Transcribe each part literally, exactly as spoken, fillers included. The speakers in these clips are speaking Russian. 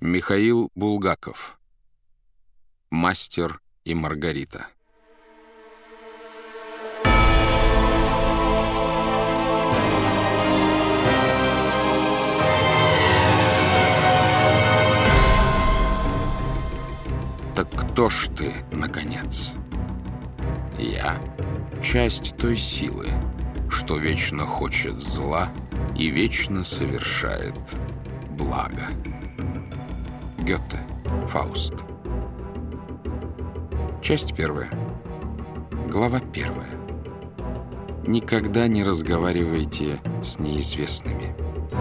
Михаил Булгаков. Мастер и Маргарита. Так кто ж ты, наконец? Я — часть той силы, что вечно хочет зла и вечно совершает благо. Гёте. Фауст. Часть первая. Глава первая. Никогда не разговаривайте с неизвестными.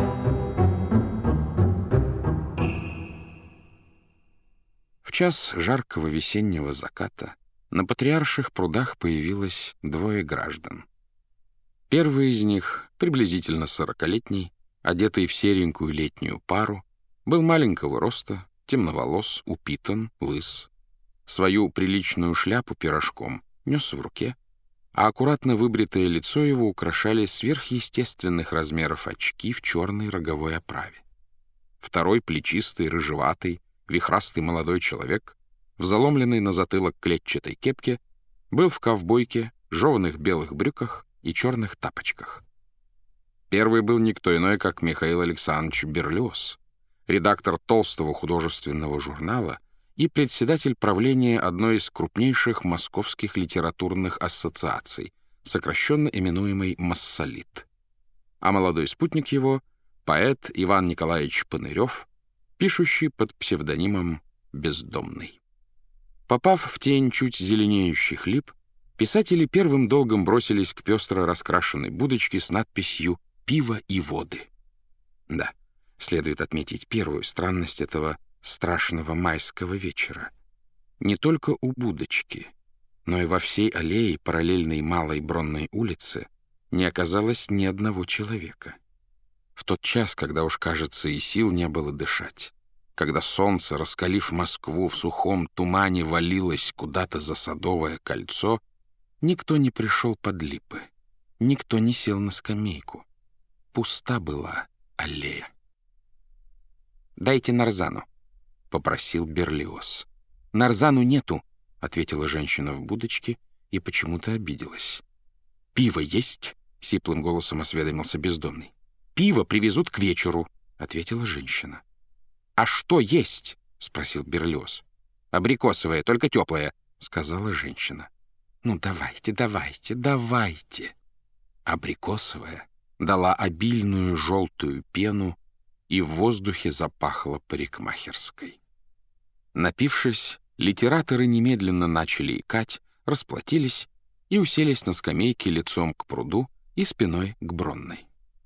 В час жаркого весеннего заката на Патриарших прудах появилось двое граждан. Первый из них, приблизительно сорокалетний, одетый в серенькую летнюю пару, был маленького роста, темноволос, упитан, лыс. Свою приличную шляпу пирожком нес в руке, а аккуратно выбритое лицо его украшали сверхъестественных размеров очки в черной роговой оправе. Второй, плечистый, рыжеватый, вихрастый молодой человек, в заломленной на затылок клетчатой кепке, был в ковбойке, жеваных белых брюках и черных тапочках. Первый был никто иной, как Михаил Александрович Берлиоз, редактор толстого художественного журнала и председатель правления одной из крупнейших московских литературных ассоциаций, сокращенно именуемой «Массолит». А молодой спутник его — поэт Иван Николаевич Панырев, пишущий под псевдонимом «Бездомный». Попав в тень чуть зеленеющих лип, писатели первым долгом бросились к пестро раскрашенной будочке с надписью «Пиво и воды». Да, следует отметить первую странность этого страшного майского вечера. Не только у будочки, но и во всей аллее, параллельной Малой Бронной улице, не оказалось ни одного человека. В тот час, когда уж, кажется, и сил не было дышать, когда солнце, раскалив Москву в сухом тумане, валилось куда-то за Садовое кольцо, никто не пришел под липы, никто не сел на скамейку. Пуста была аллея. «Дайте нарзану», — попросил Берлиоз. «Нарзану нету», — ответила женщина в будочке и почему-то обиделась. «Пиво есть?» — сиплым голосом осведомился бездомный. «Пиво привезут к вечеру», — ответила женщина. «А что есть?» — спросил Берлиоз. «Абрикосовое, только теплое», — сказала женщина. «Ну, давайте, давайте, давайте». Абрикосовая дала обильную желтую пену, и в воздухе запахло парикмахерской. Напившись, литераторы немедленно начали икать, расплатились и уселись на скамейке лицом к пруду и спиной к Бронной.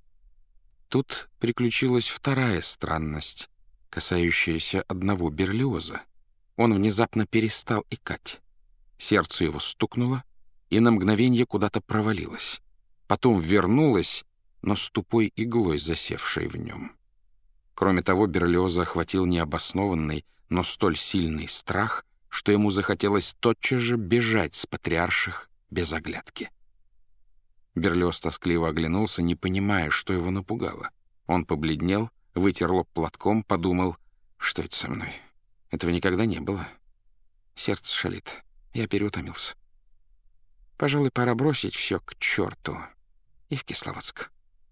Тут приключилась вторая странность, касающаяся одного Берлиоза. Он внезапно перестал икать. Сердце его стукнуло и на мгновенье куда-то провалилось. Потом вернулось, но с тупой иглой, засевшей в нем. Кроме того, Берлиоза охватил необоснованный, но столь сильный страх, что ему захотелось тотчас же бежать с Патриарших без оглядки. Берлиоз тоскливо оглянулся, не понимая, что его напугало. Он побледнел, вытер лоб платком, подумал, что это со мной. Этого никогда не было. Сердце шалит. Я переутомился. Пожалуй, пора бросить все к черту и в Кисловодск.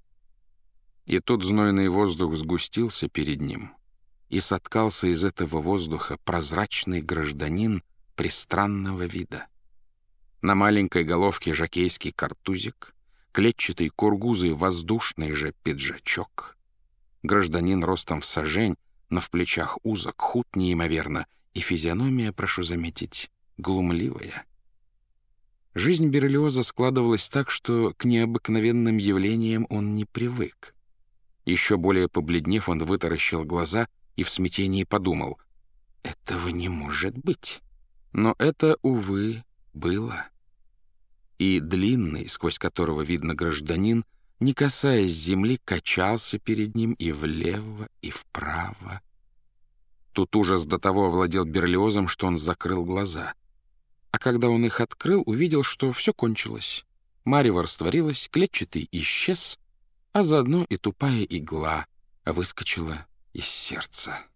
И тут знойный воздух сгустился перед ним, и соткался из этого воздуха прозрачный гражданин пристранного вида. На маленькой головке жокейский картузик, клетчатый кургузый воздушный же пиджачок. Гражданин ростом в сажень, но в плечах узок, худ неимоверно, и физиономия, прошу заметить, глумливая. Жизнь Берлиоза складывалась так, что к необыкновенным явлениям он не привык. Еще более побледнев, он вытаращил глаза и в смятении подумал: «Этого не может быть». Но это, увы, было. И длинный, сквозь которого видно гражданин, не касаясь земли, качался перед ним и влево, и вправо. Тут ужас до того овладел Берлиозом, что он закрыл глаза. А когда он их открыл, увидел, что все кончилось. Марево растворилось, клетчатый исчез, а заодно и тупая игла выскочила из сердца.